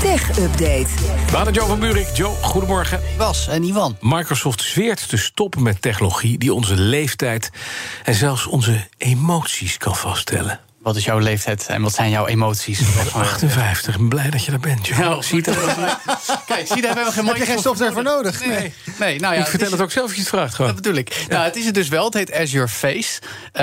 Tech-update. Waar Joe van Buurik. Joe, goedemorgen. Bas en Ivan. Microsoft zweert te stoppen met technologie die onze leeftijd en zelfs onze emoties kan vaststellen. Wat is jouw leeftijd en wat zijn jouw emoties? 58, ik ben blij dat je daar bent, Joe. Nou, zie je Kijk, zie, daar hebben we geen Heb je geen software voor nodig? Nee, nou ja, ik vertel het ook zelf als je het vraagt. Gewoon. Dat bedoel ik. Ja. Nou, het is het dus wel. Het heet Azure Face.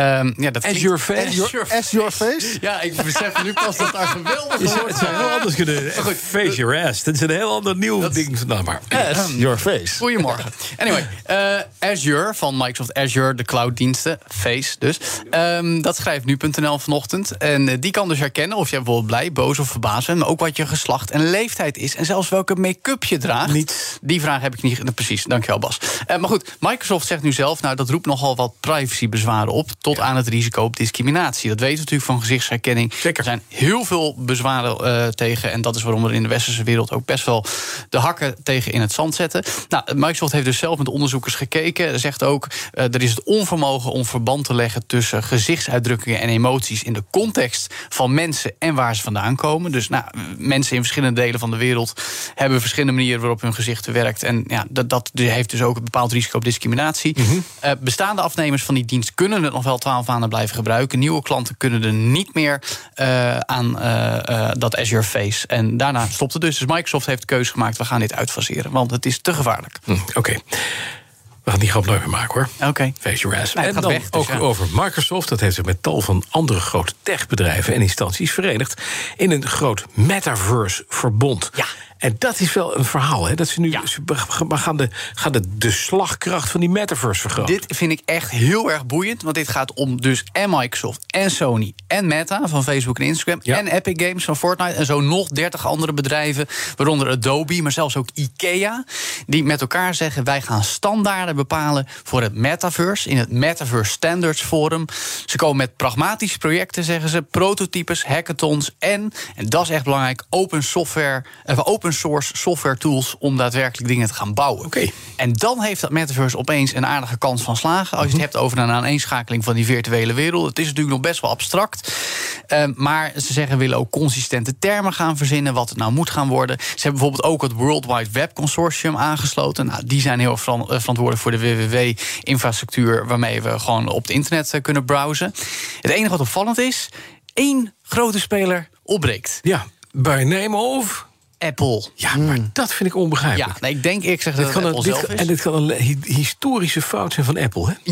Azure Face? Azure Face? Ja, ik besef nu pas dat daar geweldig is. Het zou heel anders kunnen. Face your ass. Dat is een heel ander nieuw ding. Nou, maar. Your Face. Goedemorgen. Anyway, Azure van Microsoft Azure, de clouddiensten, Face dus. Dat schrijft nu.nl vanochtend. En die kan dus herkennen of je bijvoorbeeld blij, boos of verbaasd bent, maar ook wat je geslacht en leeftijd is. En zelfs welke make-up je draagt. Niet. Die vraag heb ik niet. Precies, dankjewel Bas. Maar goed, Microsoft zegt nu zelf, nou dat roept nogal wat privacybezwaren op, tot aan het risico op discriminatie. Dat weten we natuurlijk van gezichtsherkenning. Zeker. Er zijn heel veel bezwaren tegen. En dat is waarom we in de westerse wereld ook best wel de hakken tegen in het zand zetten. Nou, Microsoft heeft dus zelf met onderzoekers gekeken. Zegt ook, er is het onvermogen om verband te leggen tussen gezichtsuitdrukkingen en emoties in de context van mensen en waar ze vandaan komen. Dus nou, mensen in verschillende delen van de wereld hebben verschillende manieren waarop hun gezicht werkt. En ja, dat heeft dus ook een bepaald risico op discriminatie. Bestaande afnemers van die dienst kunnen het nog wel 12 maanden blijven gebruiken. Nieuwe klanten kunnen er niet meer aan dat Azure Face. En daarna stopt het dus. Dus Microsoft heeft de keuze gemaakt, we gaan dit uitfaseren, want het is te gevaarlijk. Oké. We gaan die grap nooit meer maken, hoor. Oké. Face your ass. Nee, en dan weg, dus ook over Microsoft. Dat heeft zich met tal van andere grote techbedrijven en instanties verenigd in een groot metaverse-verbond. Ja. En dat is wel een verhaal, hè? Dat ze nu gaan de slagkracht van die metaverse vergroten. Dit vind ik echt heel erg boeiend, want dit gaat om dus en Microsoft en Sony en Meta van Facebook en Instagram en Epic Games van Fortnite en zo nog 30 andere bedrijven, waaronder Adobe, maar zelfs ook IKEA, die met elkaar zeggen, wij gaan standaarden bepalen voor het metaverse in het Metaverse Standards Forum. Ze komen met pragmatische projecten, zeggen ze, prototypes, hackathons en dat is echt belangrijk, open source software tools om daadwerkelijk dingen te gaan bouwen. Oké. En dan heeft dat metaverse opeens een aardige kans van slagen. Als je het hebt over een aaneenschakeling van die virtuele wereld. Het is natuurlijk nog best wel abstract. Maar ze zeggen, we willen ook consistente termen gaan verzinnen, wat het nou moet gaan worden. Ze hebben bijvoorbeeld ook het World Wide Web Consortium aangesloten. Nou, die zijn heel verantwoordelijk voor de WWW-infrastructuur, waarmee we gewoon op het internet kunnen browsen. Het enige wat opvallend is, 1 grote speler opbreekt. Ja, by name of Apple. Ja, maar dat vind ik onbegrijpelijk. Ja, nee, ik denk dat het Apple zelf is. En dit kan een historische fout zijn van Apple, hè?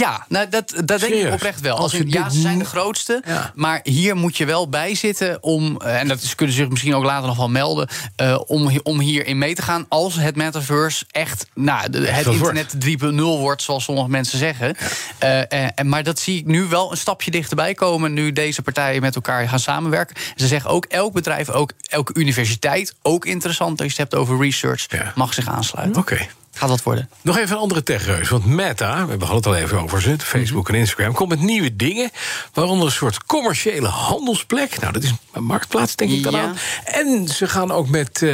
Dat denk ik oprecht wel. Ze zijn de grootste, maar hier moet je wel bij zitten om, en dat kunnen ze zich misschien ook later nog wel melden, om hierin mee te gaan als het metaverse echt het internet 3.0 wordt, zoals sommige mensen zeggen. Maar dat zie ik nu wel een stapje dichterbij komen, nu deze partijen met elkaar gaan samenwerken. Ze zeggen ook, elk bedrijf, ook elke universiteit, ook interessant als je het hebt over research, mag zich aansluiten. Oké. Gaat dat worden? Nog even een andere techreus. Want Meta, we hadden het al even over ze, Facebook en Instagram, komt met nieuwe dingen, waaronder een soort commerciële handelsplek. Nou, dat is een marktplaats, denk ik dan aan. En ze gaan ook met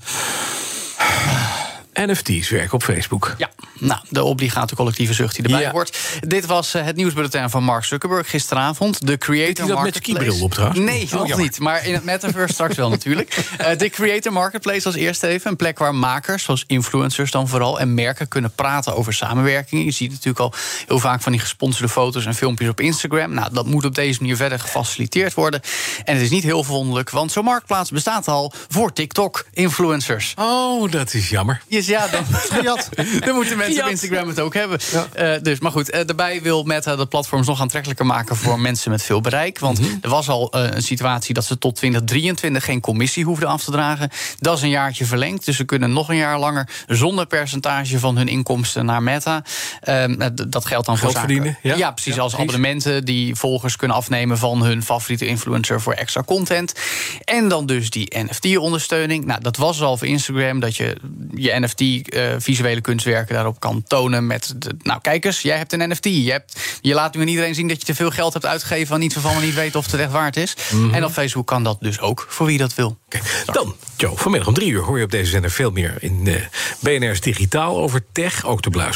NFT's werken op Facebook. Ja, nou, de obligate collectieve zucht die erbij hoort. Dit was het nieuwsbulletin van Mark Zuckerberg gisteravond. De Creator Marketplace. Met skibril op trouwens? Nee, nog niet. Maar in het metaverse straks wel natuurlijk. De Creator Marketplace als eerste even. Een plek waar makers, zoals influencers dan vooral, en merken kunnen praten over samenwerkingen. Je ziet natuurlijk al heel vaak van die gesponsorde foto's en filmpjes op Instagram. Nou, dat moet op deze manier verder gefaciliteerd worden. En het is niet heel verwonderlijk, want zo'n marktplaats bestaat al voor TikTok-influencers. Oh, dat is jammer. Ja, dan moeten mensen op Instagram het ook hebben. Ja. Dus, maar goed, daarbij wil Meta de platforms nog aantrekkelijker maken voor mensen met veel bereik. Want er was al een situatie dat ze tot 2023 geen commissie hoefden af te dragen. Dat is een jaartje verlengd, dus ze kunnen nog een jaar langer zonder percentage van hun inkomsten naar Meta. Dat geldt dan voor zaken. Verdienen? Ja, precies, als abonnementen die volgers kunnen afnemen van hun favoriete influencer voor extra content. En dan dus die NFT-ondersteuning. Nou, dat was al voor Instagram, dat je NFT visuele kunstwerken daarop kan tonen met kijk eens, jij hebt een NFT. Je laat nu aan iedereen zien dat je te veel geld hebt uitgegeven aan iets waarvan we niet weten of het echt waard is. En op Facebook kan dat dus ook, voor wie dat wil. Dan, Joe, vanmiddag om 3 uur hoor je op deze zender veel meer in BNR's Digitaal over tech. Ook te beluisteren als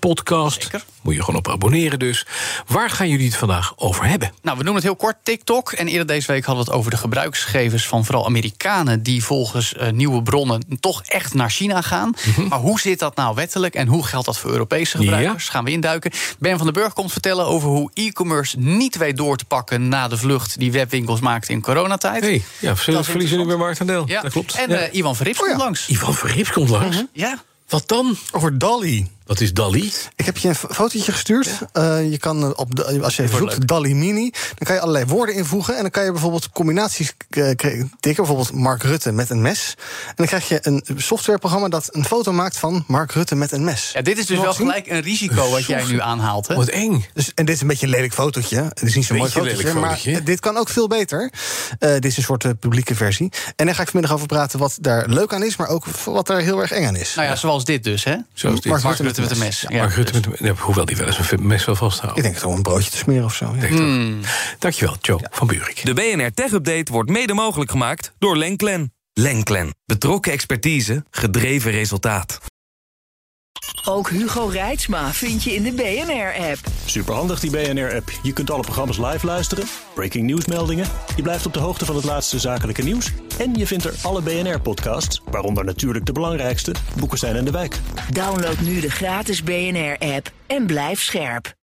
podcast. Zeker. Moet je gewoon op abonneren dus. Waar gaan jullie het vandaag over hebben? Nou, we noemen het heel kort TikTok. En eerder deze week hadden we het over de gebruiksgegevens van vooral Amerikanen die volgens nieuwe bronnen toch echt naar China gaan. Maar hoe zit dat nou wettelijk en hoe geldt dat voor Europese gebruikers? Gaan we induiken. Ben van den Burg komt vertellen over hoe e-commerce niet weet door te pakken na de vlucht die webwinkels maakten in coronatijd. Hey, ja, verliezen nu weer marktaandeel. Ja. Dat klopt. En Ivan Verrips komt langs. Ivan Verrips komt langs. Ja. Wat dan? Over DALL-E. Wat is DALL-E? Ik heb je een fotootje gestuurd. Je kan als je even zoekt DALL-E Mini, dan kan je allerlei woorden invoegen. En dan kan je bijvoorbeeld combinaties tikken. Bijvoorbeeld Mark Rutte met een mes. En dan krijg je een softwareprogramma dat een foto maakt van Mark Rutte met een mes. Ja, dit is dus wel gelijk een risico wat jij nu aanhaalt. Hè? Wat eng. En dit is een beetje een lelijk fotootje. Het is niet zo'n mooi fotootje, maar dit kan ook veel beter. Dit is een soort publieke versie. En daar ga ik vanmiddag over praten wat daar leuk aan is, maar ook wat daar heel erg eng aan is. Nou ja, zoals dit dus, hè? Zoals dit. Mark Rutte met een mes. Ja, Mark Rutte hoewel die wel eens een mes wel vasthoudt. Ik denk het om een broodje te smeren of zo. Ja. Dankjewel, Joe van Buurik. De BNR Tech Update wordt mede mogelijk gemaakt door Lenklen. Lenklen. Betrokken expertise, gedreven resultaat. Ook Hugo Reitsma vind je in de BNR-app. Superhandig die BNR-app. Je kunt alle programma's live luisteren, breaking nieuwsmeldingen. Je blijft op de hoogte van het laatste zakelijke nieuws. En je vindt er alle BNR-podcasts, waaronder natuurlijk de belangrijkste, Boekenstein en de Wijk. Download nu de gratis BNR-app en blijf scherp.